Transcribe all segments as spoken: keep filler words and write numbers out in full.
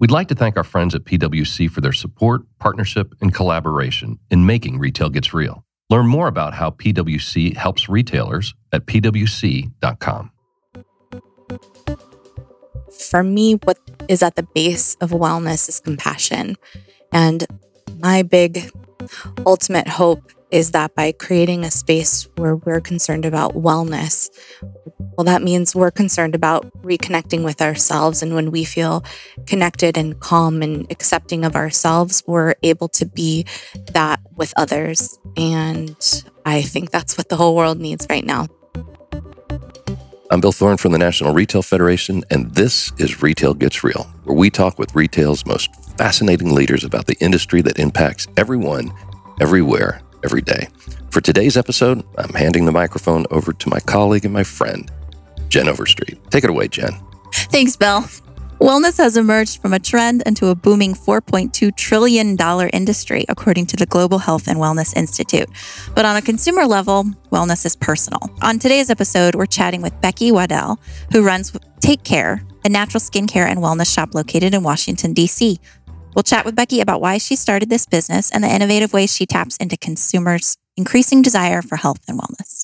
We'd like to thank our friends at P W C for their support, partnership, and collaboration in making Retail Gets Real. Learn more about how P W C helps retailers at p w c dot com. For me, what is at the base of wellness is compassion. And my big ultimate hope is that by creating a space where we're concerned about wellness, well, that means we're concerned about reconnecting with ourselves. And when we feel connected and calm and accepting of ourselves, we're able to be that with others. And I think that's what the whole world needs right now. I'm Bill Thorne from the National Retail Federation, and this is Retail Gets Real, where we talk with retail's most fascinating leaders about the industry that impacts everyone, everywhere, every day. For today's episode, I'm handing the microphone over to my colleague and my friend, Jen Overstreet. Take it away, Jen. Thanks, Bill. Wellness has emerged from a trend into a booming four point two trillion dollars industry, according to the Global Health and Wellness Institute. But on a consumer level, wellness is personal. On today's episode, we're chatting with Becky Waddell, who runs Take Care, a natural skincare and wellness shop located in Washington, D C. We'll chat with Becky about why she started this business and the innovative ways she taps into consumers' increasing desire for health and wellness.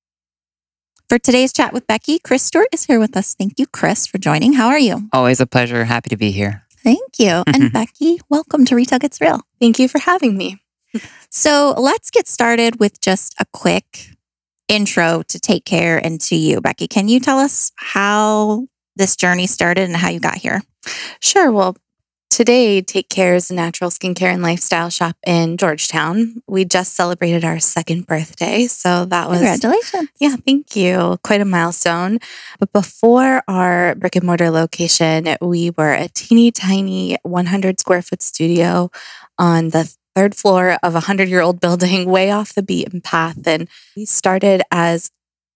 For today's chat with Becky, Chris Stewart is here with us. Thank you, Chris, for joining. How are you? Always a pleasure. Happy to be here. Thank you. And Becky, welcome to Retail Gets Real. Thank you for having me. So let's get started with just a quick intro to Take Care and to you. Becky, can you tell us how this journey started and how you got here? Sure. Well, today, Take Care is a natural skincare and lifestyle shop in Georgetown. We just celebrated our second birthday, so that was... Congratulations. Yeah, thank you. Quite a milestone. But before our brick and mortar location, we were a teeny tiny one hundred square foot studio on the third floor of a hundred-year-old building way off the beaten path. And we started as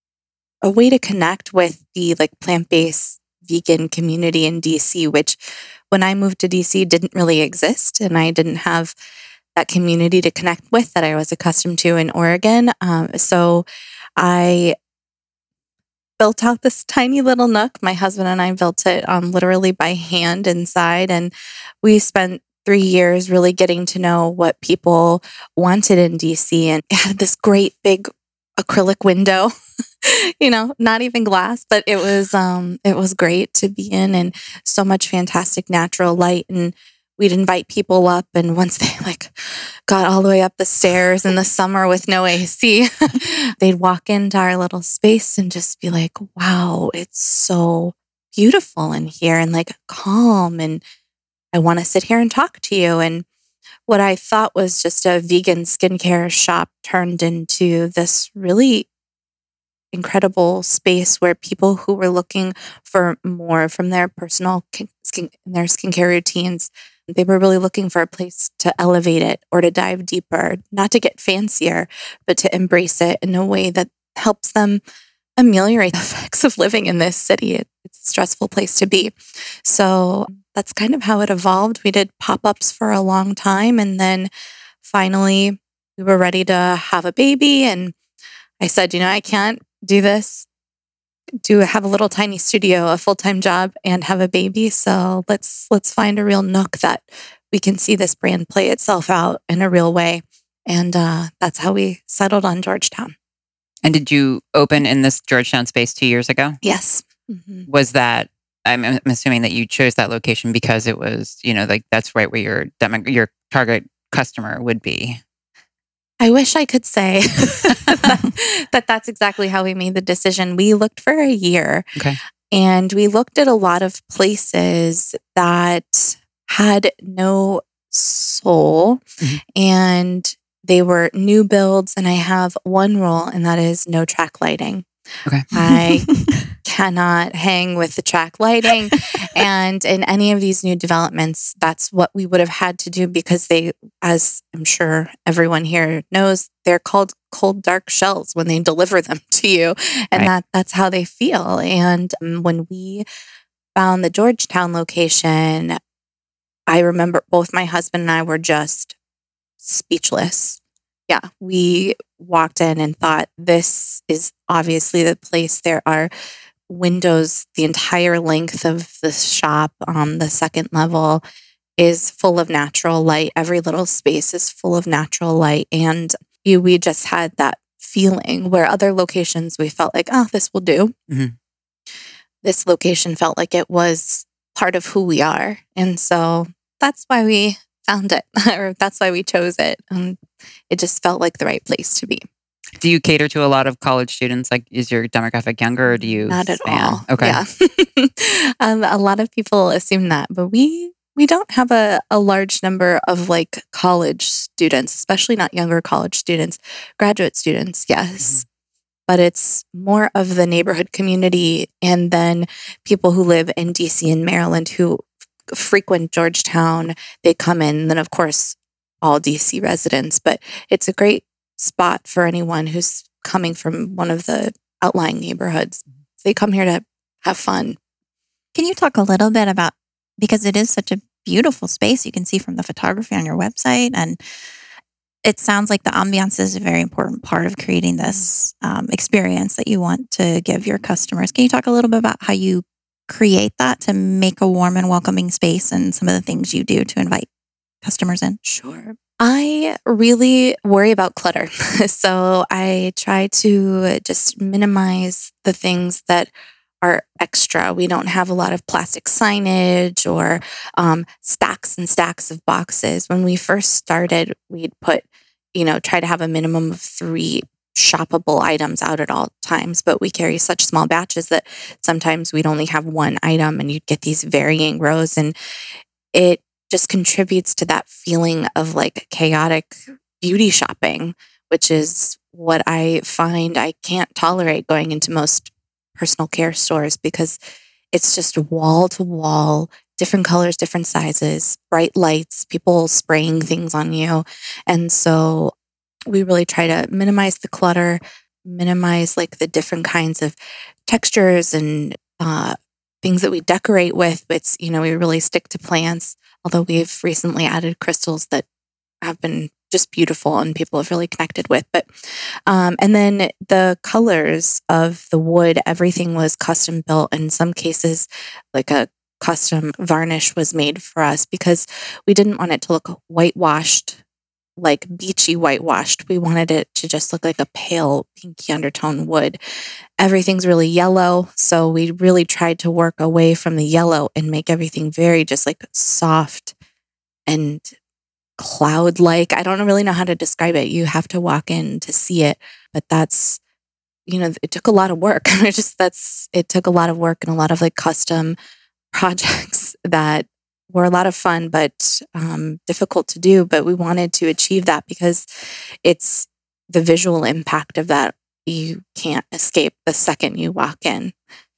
a way to connect with the like plant-based vegan community in D C, which when I moved to D C didn't really exist, and I didn't have that community to connect with that I was accustomed to in Oregon. Um, so I built out this tiny little nook. My husband and I built it um, literally by hand inside, and we spent three years really getting to know what people wanted in D C, and it had this great big acrylic window. You know, not even glass, but it was um, it was great to be in, and so much fantastic natural light. And we'd invite people up, and once they like got all the way up the stairs in the summer with no A C, they'd walk into our little space and just be like, "Wow, it's so beautiful in here, and like calm, and I want to sit here and talk to you." And what I thought was just a vegan skincare shop turned into this really incredible space where people who were looking for more from their personal skin, their skincare routines, they were really looking for a place to elevate it or to dive deeper, not to get fancier, but to embrace it in a way that helps them ameliorate the effects of living in this city. It, it's a stressful place to be. So that's kind of how it evolved. We did pop-ups for a long time, and then finally we were ready to have a baby, and I said, you know, I can't do this, do have a little tiny studio, a full-time job, and have a baby. So let's let's find a real nook that we can see this brand play itself out in a real way. And uh, that's how we settled on Georgetown. And did you open in this Georgetown space two years ago? Yes. Mm-hmm. Was that, I'm, I'm assuming that you chose that location because it was, you know, like that's right where your demo, your target customer would be. I wish I could say that, that that's exactly how we made the decision. We looked for a year, okay, and we looked at a lot of places that had no soul, mm-hmm. and they were new builds. And I have one rule, and that is no track lighting. Okay. I cannot hang with the track lighting. And in any of these new developments, that's what we would have had to do because they, as I'm sure everyone here knows, they're called cold, dark shells when they deliver them to you. And right. that that's how they feel. And um, when we found the Georgetown location, I remember both my husband and I were just speechless. Yeah, we walked in and thought, this is obviously the place. There are windows, the entire length of the shop on the second level is full of natural light. Every little space is full of natural light. And you, we just had that feeling where other locations we felt like, oh, this will do. Mhm. This location felt like it was part of who we are. And so that's why we found it, or that's why we chose it. And it just felt like the right place to be. Do you cater to a lot of college students? Like, is your demographic younger, or do you Not at span? all. Okay. Yeah. um, a lot of people assume that, but we we don't have a, a large number of like college students, especially not younger college students, graduate students, yes. But it's more of the neighborhood community, and then people who live in D C and Maryland who f- frequent Georgetown, they come in. And then, of course, all D C residents. But it's a great spot for anyone who's coming from one of the outlying neighborhoods. They come here to have fun. Can you talk a little bit about, because it is such a beautiful space, you can see from the photography on your website, and it sounds like the ambiance is a very important part of creating this um, experience that you want to give your customers. Can you talk a little bit about how you create that to make a warm and welcoming space, and some of the things you do to invite customers in? Sure. I really worry about clutter. So I try to just minimize the things that are extra. We don't have a lot of plastic signage or um, stacks and stacks of boxes. When we first started, we'd put, you know, try to have a minimum of three shoppable items out at all times, but we carry such small batches that sometimes we'd only have one item and you'd get these varying rows, and it just contributes to that feeling of like chaotic beauty shopping, which is what I find I can't tolerate going into most personal care stores, because it's just wall to wall, different colors, different sizes, bright lights, people spraying things on you. And so we really try to minimize the clutter, minimize like the different kinds of textures and uh, things that we decorate with. It's, you know, we really stick to plants, although we've recently added crystals that have been just beautiful and people have really connected with. But um, and then the colors of the wood, everything was custom built. In some cases, like a custom varnish was made for us because we didn't want it to look whitewashed, like beachy whitewashed. We wanted it to just look like a pale pinky undertone wood. Everything's really yellow, so we really tried to work away from the yellow and make everything very just like soft and cloud-like. I don't really know how to describe it. You have to walk in to see it, but that's, you know, it took a lot of work. It just that's it took a lot of work and a lot of like custom projects that were a lot of fun, but um, difficult to do. But we wanted to achieve that because it's the visual impact of that you can't escape the second you walk in.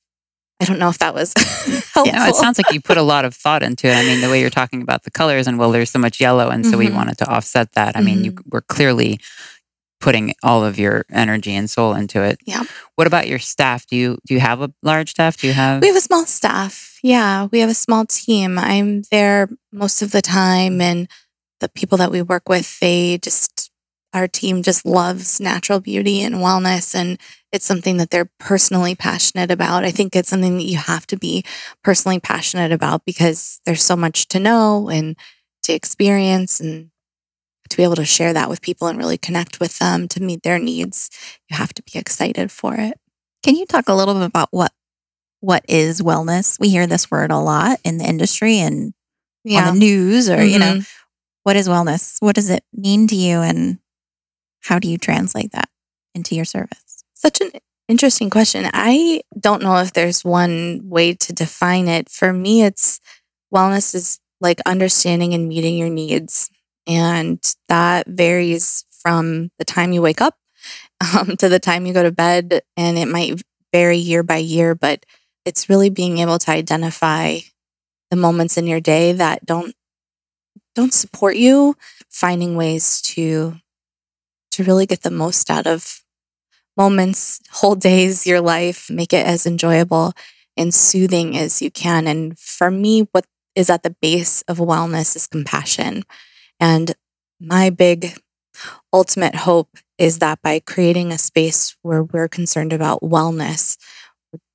I don't know if that was helpful. Yeah, it sounds like you put a lot of thought into it. I mean, the way you're talking about the colors, and well, there's so much yellow, and so we Mhm. wanted to offset that. I mean, you were clearly putting all of your energy and soul into it. Yeah. What about your staff? Do you do you have a large staff? Do you have? We have a small staff. Yeah, we have a small team. I'm there most of the time, and the people that we work with, they just, our team just loves natural beauty and wellness, and it's something that they're personally passionate about. I think it's something that you have to be personally passionate about because there's so much to know and to experience, and to be able to share that with people and really connect with them to meet their needs. You have to be excited for it. Can you talk a little bit about what what is wellness? We hear this word a lot in the industry and on the news, or you know, Mhm. what is wellness? What does it mean to you, and how do you translate that into your service? Such an interesting question. I don't know if there's one way to define it. For me, it's wellness is like understanding and meeting your needs. And that varies from the time you wake up um, to the time you go to bed. And it might vary year by year, but it's really being able to identify the moments in your day that don't don't support you, finding ways to to really get the most out of moments, whole days, your life, make it as enjoyable and soothing as you can. And for me, what is at the base of wellness is compassion. And my big ultimate hope is that by creating a space where we're concerned about wellness,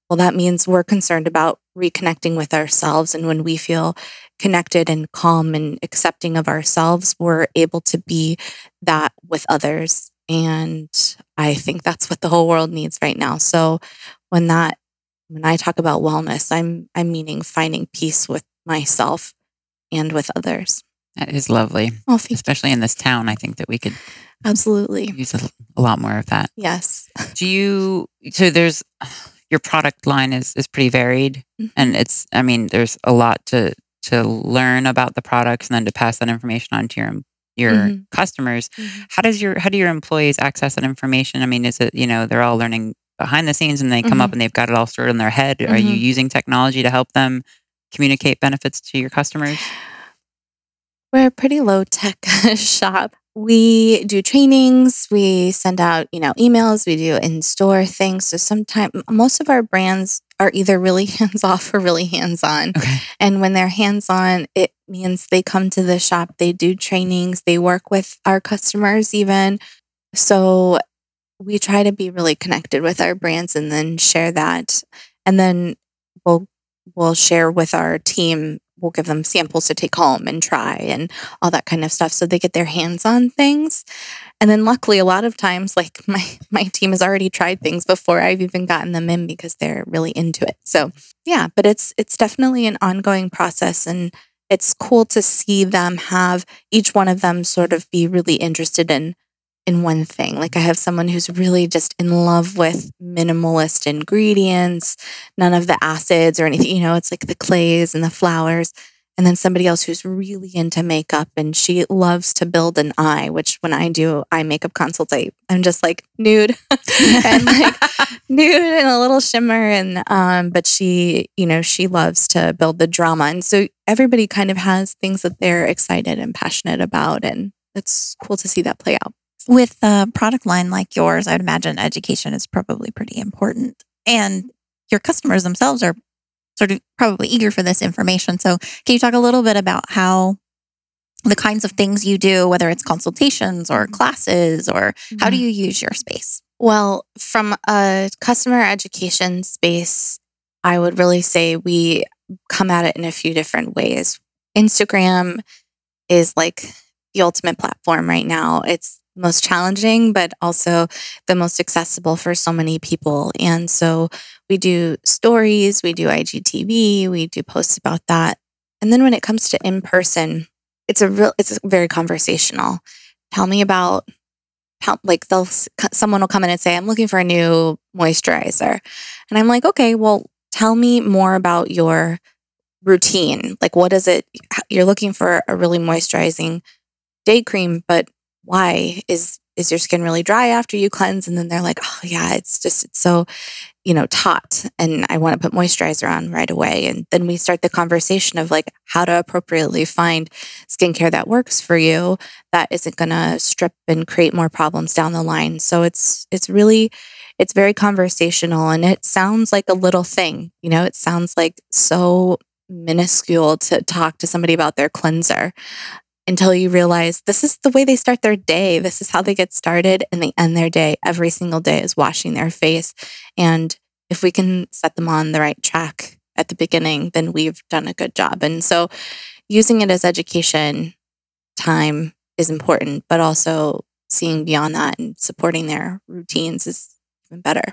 well, that means we're concerned about reconnecting with ourselves. And when we feel connected and calm and accepting of ourselves, we're able to be that with others. And I think that's what the whole world needs right now. So when that when I talk about wellness, I'm I'm meaning finding peace with myself and with others. That is lovely. Oh, thank you. Especially in this town, I think that we could Absolutely. use a, a lot more of that. Yes. Do you, so there's, your product line is, is pretty varied, Mhm. and it's, I mean, there's a lot to, to learn about the products and then to pass that information on to your, your Mhm. customers. Mhm. How does your, how do your employees access that information? I mean, is it, you know, they're all learning behind the scenes and they come up Mhm. and they've got it all stored in their head. Are you Mhm. using technology to help them communicate benefits to your customers? We're a pretty low tech shop. We do trainings, we send out, you know, emails, we do in-store things. So sometimes most of our brands are either really hands-off or really hands-on. Okay. And when they're hands-on, it means they come to the shop, they do trainings, they work with our customers even. So we try to be really connected with our brands and then share that. And then we'll we'll share with our team. We'll give them samples to take home and try and all that kind of stuff so they get their hands on things. And then luckily a lot of times like my my team has already tried things before I've even gotten them in because they're really into it. So, yeah, but it's it's definitely an ongoing process, and it's cool to see them have each one of them sort of be really interested in in one thing. Like I have someone who's really just in love with minimalist ingredients, none of the acids or anything, you know, it's like the clays and the flowers. And then somebody else who's really into makeup and she loves to build an eye, which when I do eye makeup consults, I, I'm just like nude and like nude and a little shimmer. And, um, but she, you know, she loves to build the drama. And so everybody kind of has things that they're excited and passionate about. And it's cool to see that play out. With a product line like yours, I would imagine education is probably pretty important. And your customers themselves are sort of probably eager for this information. So can you talk a little bit about how the kinds of things you do, whether it's consultations or classes, or how do you use your space? Well, from a customer education space, I would really say we come at it in a few different ways. Instagram is like the ultimate platform right now. It's most challenging, but also the most accessible for so many people. And so we do stories, we do I G T V, we do posts about that. And then when it comes to in person, it's a real, it's very conversational. Tell me about how, like they'll, someone will come in and say, I'm looking for a new moisturizer. And I'm like, okay, well, tell me more about your routine. Like, what is it? You're looking for a really moisturizing day cream, but why is is your skin really dry after you cleanse? And then they're like, oh yeah, it's just it's so, you know, taut, and I want to put moisturizer on right away. And then we start the conversation of like how to appropriately find skincare that works for you, that isn't going to strip and create more problems down the line. So it's it's really it's very conversational, and it sounds like a little thing, you know, it sounds like so minuscule to talk to somebody about their cleanser, until you realize this is the way they start their day. This is how they get started, and they end their day every single day is washing their face. And if we can set them on the right track at the beginning, then we've done a good job. And so using it as education time is important, but also seeing beyond that and supporting their routines is even better.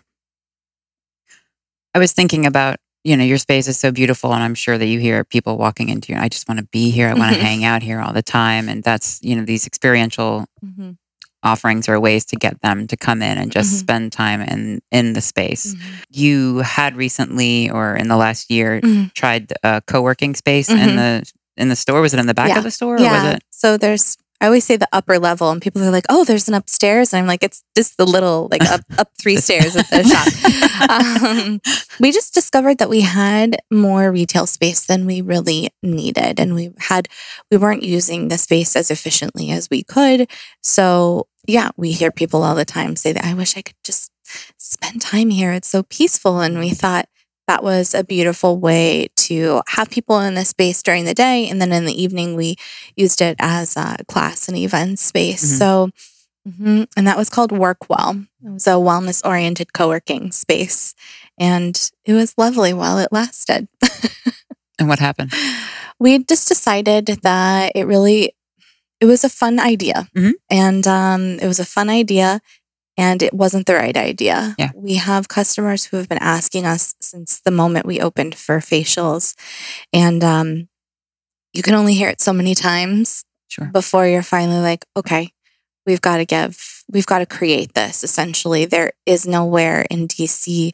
I was thinking about, you know, your space is so beautiful, and I'm sure that you hear people walking into you. I just want to be here. I want to hang out here all the time. And that's, you know, these experiential Mm-hmm. offerings are ways to get them to come in and just Mhm. spend time in, in the space. Mhm. You had recently, or in the last year, Mhm. tried a co-working space in Mhm. the in the store. Was it in the back Yeah. of the store, or Yeah. was it? So there's, I always say the upper level, and people are like, oh, there's an upstairs. And I'm like, it's just the little, like up, up three stairs at the shop. Um, we just discovered that we had more retail space than we really needed. And we had, we weren't using the space as efficiently as we could. So yeah, we hear people all the time say that I wish I could just spend time here. It's so peaceful. And we thought that was a beautiful way to have people in the space during the day. And then in the evening, we used it as a class and event space. Mhm. So hmm And that was called Workwell. It was a wellness-oriented co-working space. And it was lovely while it lasted. And what happened? We just decided that it really, it was a fun idea. Mhm. And um, it was a fun idea. And it wasn't the right idea. Yeah. We have customers who have been asking us since the moment we opened for facials. And um, you can only hear it so many times Sure. before you're finally like, okay, we've got to give, we've got to create this. Essentially, there is nowhere in D C.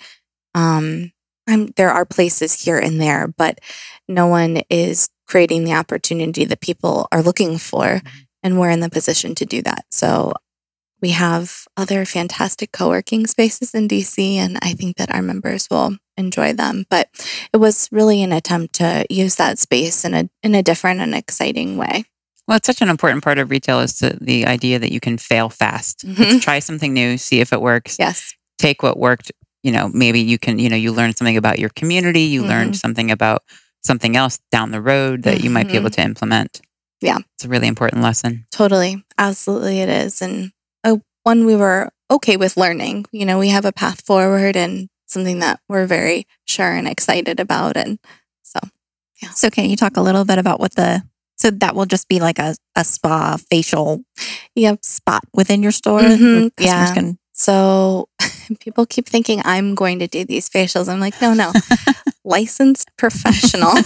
Um, I'm, there are places here and there, but no one is creating the opportunity that people are looking for. Mhm. And we're in the position to do that. So we have other fantastic co-working spaces in D C, and I think that our members will enjoy them. But it was really an attempt to use that space in a in a different and exciting way. Well, it's such an important part of retail is to, the idea that you can fail fast. Mhm. Let's try something new, see if it works. Yes. Take what worked. You know, maybe you can, you know, you learn something about your community. You learn Mhm. something about something else down the road that you might be able to implement. Yeah. It's a really important lesson. Totally. Absolutely it is. And uh, one we were okay with learning. You know, we have a path forward and something that we're very sure and excited about. And so, So can you talk a little bit about what the, so that will just be like a, a spa facial yep. spot within your store? Mhm, where customers yeah. can, So people keep thinking I'm going to do these facials. I'm like, no, no. Licensed professionals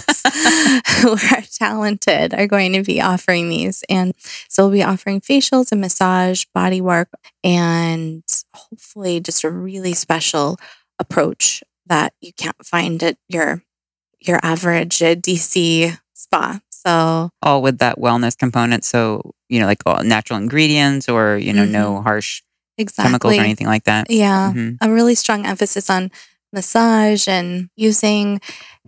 who are talented are going to be offering these. And so we'll be offering facials and massage, body work, and hopefully just a really special approach that you can't find at your your average uh, D C spa. So All with that wellness component. So, you know, like all natural ingredients or, you know, no harsh chemicals exactly. or anything like that. Yeah, Mhm. a really strong emphasis on massage and using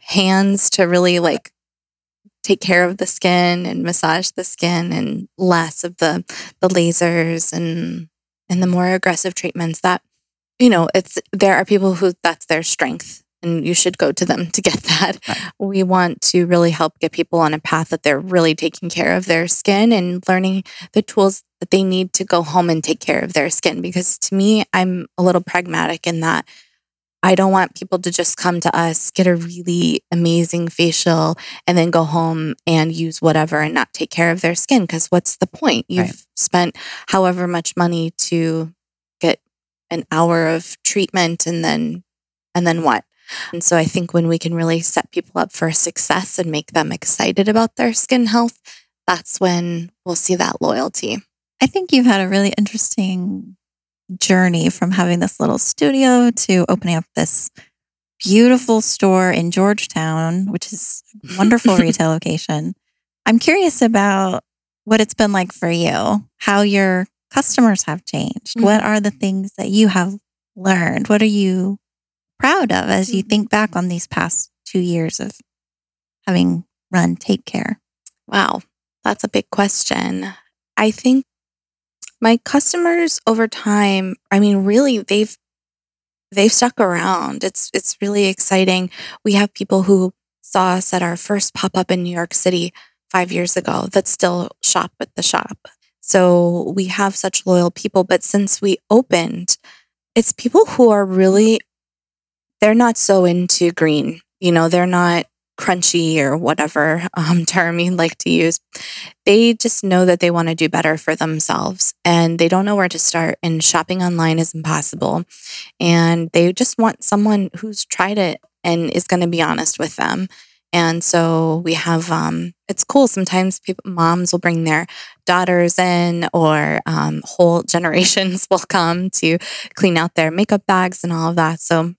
hands to really like take care of the skin and massage the skin, and less of the the lasers and and the more aggressive treatments that, you know, it's there are people who that's their strength and you should go to them to get that. Right. We want to really help get people on a path that they're really taking care of their skin and learning the tools that they need to go home and take care of their skin. Because to me, I'm a little pragmatic in that I don't want people to just come to us, get a really amazing facial, and then go home and use whatever and not take care of their skin. Because what's the point? You've Right. spent however much money to get an hour of treatment, and then and then what? And so I think when we can really set people up for success and make them excited about their skin health, that's when we'll see that loyalty. I think you've had a really interesting journey from having this little studio to opening up this beautiful store in Georgetown, which is a wonderful retail location. I'm curious about what it's been like for you, how your customers have changed. Mhm. What are the things that you have learned? What are you proud of as you think back on these past two years of having run Take Care? Wow, that's a big question. I think my customers over time, I mean, really, they've they've stuck around. It's it's really exciting. We have people who saw us at our first pop-up in New York City five years ago that still shop at the shop. So we have such loyal people. But since we opened, it's people who are really, they're not so into green. You know, they're not crunchy or whatever um, term you like to use. They just know that they want to do better for themselves and they don't know where to start. And shopping online is impossible. And they just want someone who's tried it and is going to be honest with them. And so we have, um, it's cool. Sometimes people, moms will bring their daughters in, or um, whole generations will come to clean out their makeup bags and all of that. So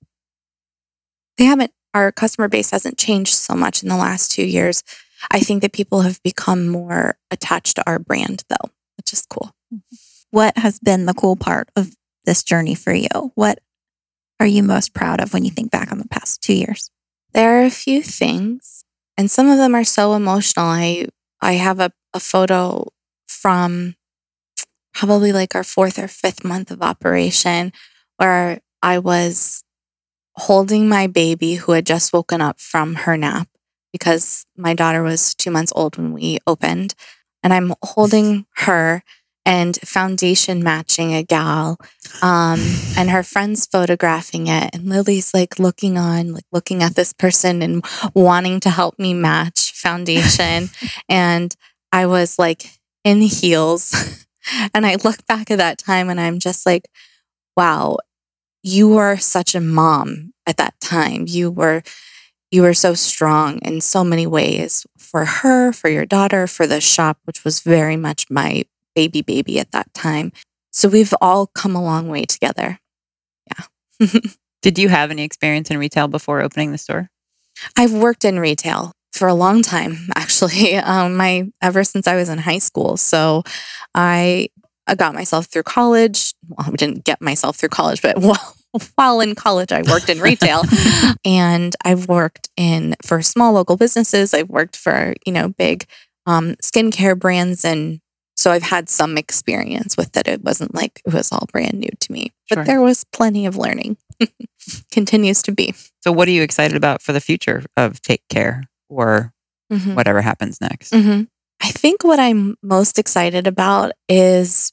they haven't, our customer base hasn't changed so much in the last two years. I think that people have become more attached to our brand, though, which is cool. What has been the cool part of this journey for you? What are you most proud of when you think back on the past two years? There are a few things, and some of them are so emotional. I I have a, a photo from probably like our fourth or fifth month of operation where I was holding my baby who had just woken up from her nap, because my daughter was two months old when we opened. And I'm holding her and foundation matching a gal, um, and her friends photographing it. And Lily's like looking on, like looking at this person and wanting to help me match foundation. And I was like in heels. And I look back at that time and I'm just like, wow, you were such a mom at that time. You were, you were so strong in so many ways for her, for your daughter, for the shop, which was very much my baby baby at that time. So we've all come a long way together. Yeah. Did you have any experience in retail before opening the store? I've worked in retail for a long time, actually. Um, my ever since I was in high school. So I, I got myself through college. Well, I didn't get myself through college, but while, while in college, I worked in retail. And I've worked in for small local businesses. I've worked for, you know, big um, skincare brands. And so I've had some experience with it. It wasn't like it was all brand new to me, but Sure. there was plenty of learning. Continues to be. So what are you excited about for the future of Take Care or Mhm. whatever happens next? Mm-hmm. I think what I'm most excited about is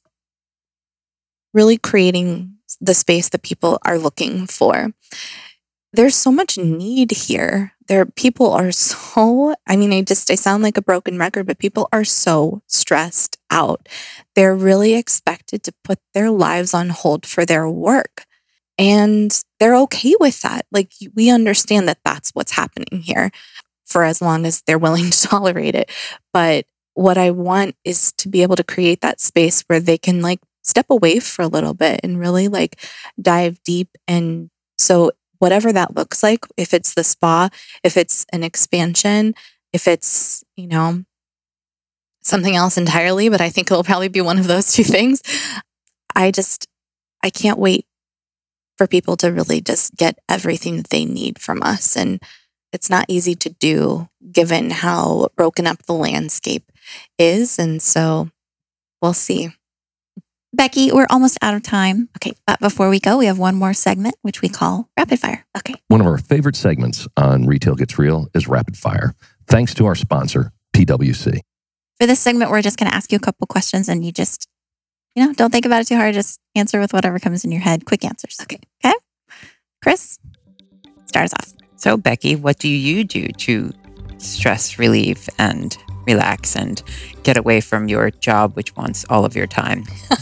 really creating the space that people are looking for. There's so much need here. There, people are so, I mean, I just, I sound like a broken record, but people are so stressed out. They're really expected to put their lives on hold for their work. And they're okay with that. Like, we understand that that's what's happening here for as long as they're willing to tolerate it. But what I want is to be able to create that space where they can like step away for a little bit and really like dive deep. And so whatever that looks like, if it's the spa, if it's an expansion, if it's, you know, something else entirely, but I think it'll probably be one of those two things. I just, I can't wait for people to really just get everything that they need from us. And it's not easy to do given how broken up the landscape is. And so we'll see. Becky, we're almost out of time. Okay. But before we go, we have one more segment, which we call Rapid Fire. Okay. One of our favorite segments on Retail Gets Real is Rapid Fire, thanks to our sponsor, P W C. For this segment, we're just going to ask you a couple questions and you just, you know, don't think about it too hard. Just answer with whatever comes in your head. Quick answers. Okay. Okay. Chris, start us off. So Becky, what do you do to stress relieve and relax and get away from your job, which wants all of your time?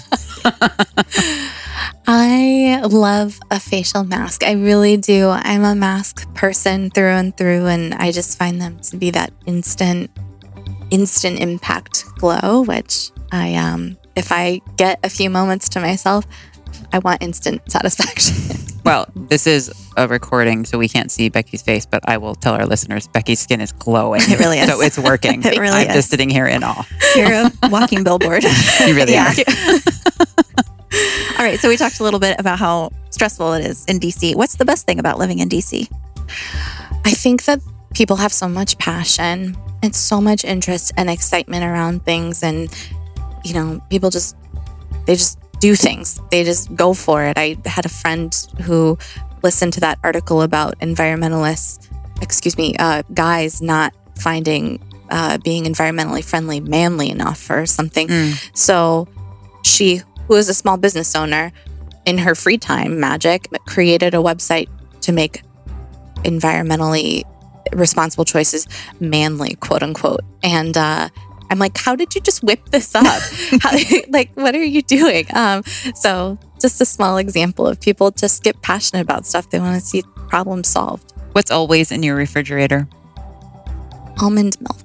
I love a facial mask. I really do. I'm a mask person through and through, and I just find them to be that instant, instant impact glow, which I, um, if I get a few moments to myself, I want instant satisfaction. Well, this is a recording, so we can't see Becky's face, but I will tell our listeners Becky's skin is glowing. It really is. So it's working. It really I'm is. just sitting here in awe. You're a walking billboard. You really Yeah. are. All right. So we talked a little bit about how stressful it is in D C. What's the best thing about living in D C? I think that people have so much passion and so much interest and excitement around things. And, you know, people just, they just do things. They just go for it. I had a friend who listened to that article about environmentalists, excuse me, uh, guys not finding uh, being environmentally friendly manly enough or something. Mm. So she, who is a small business owner, in her free time, magic, created a website to make environmentally responsible choices manly, quote unquote. And uh, I'm like, how did you just whip this up? How, like, what are you doing? Um, so just a small example of people just get passionate about stuff. They want to see problems solved. What's always in your refrigerator? Almond milk.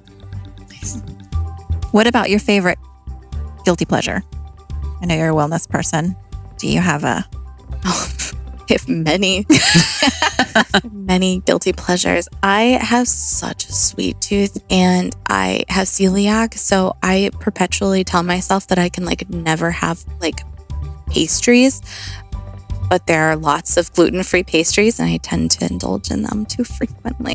What about your favorite guilty pleasure? I know you're a wellness person. Do you have a... Oh, I have many, many guilty pleasures. I have such a sweet tooth and I have celiac. So I perpetually tell myself that I can like never have like pastries, but there are lots of gluten-free pastries and I tend to indulge in them too frequently.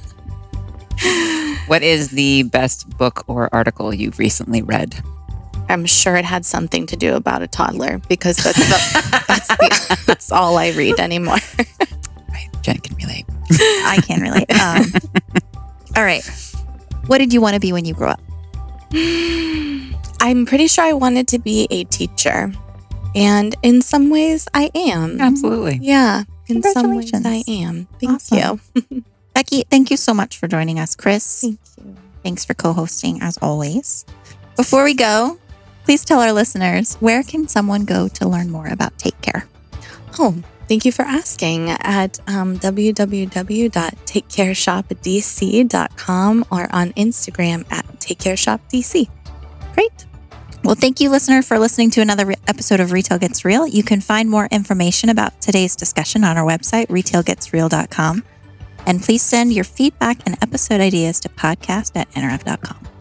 What is the best book or article you've recently read? I'm sure it had something to do about a toddler because that's the, that's, the, that's all I read anymore. Right, Jen can relate. I can relate. Um, all right. What did you want to be when you grew up? I'm pretty sure I wanted to be a teacher. And in some ways, I am. Absolutely. Yeah. In some ways, I Congratulations. am. Thank Awesome. you. Becky, thank you so much for joining us. Chris, Thank you. thanks for co-hosting as always. Before we go, please tell our listeners, where can someone go to learn more about Take Care? Oh, thank you for asking. At um, w w w dot take care shop d c dot com or on Instagram at take care shop d c. Great. Well, thank you, listener, for listening to another re- episode of Retail Gets Real. You can find more information about today's discussion on our website, retail gets real dot com. And please send your feedback and episode ideas to podcast at n r f dot com.